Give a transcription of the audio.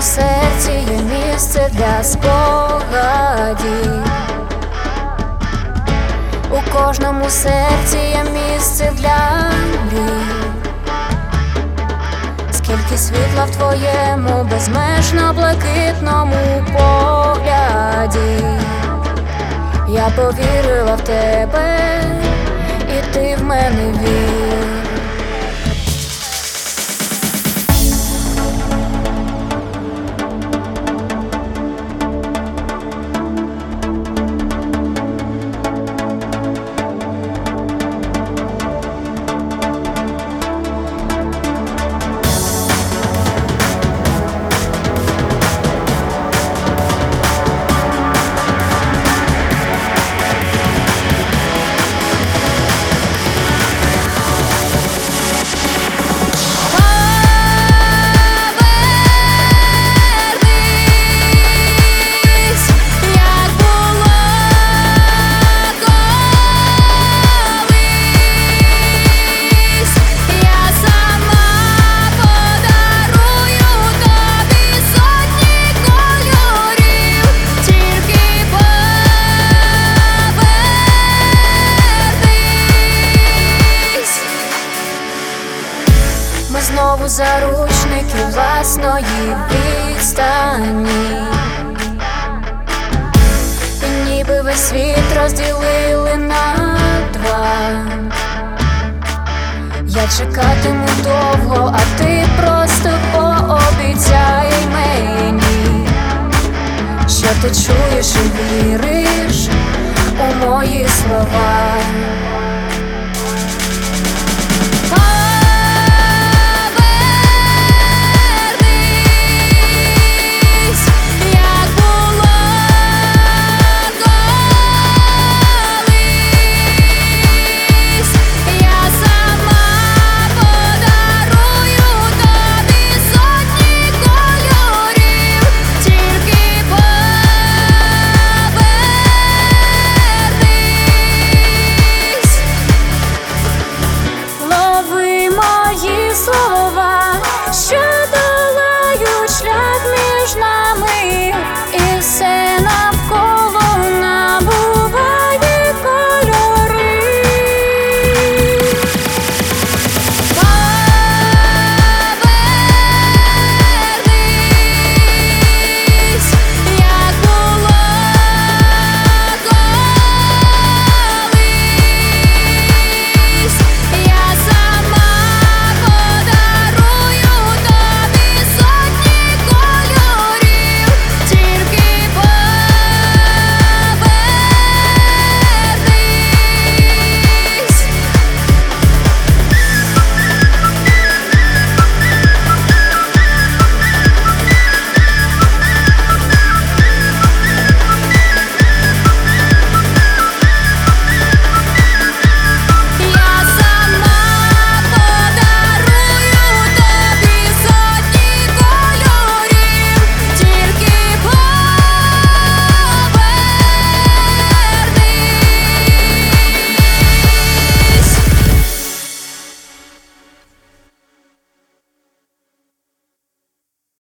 серці є місце для спогадів. У кожному серці є місце для мрій. Скільки світла в твоєму безмежно блакитному погляді. Я повірила в тебе, і ти в мене вір. Знову заручники власної відстані, і ніби весь світ розділили на два. Я чекатиму довго, а ти просто пообіцяй мені, що ти чуєш і віриш у мої слова.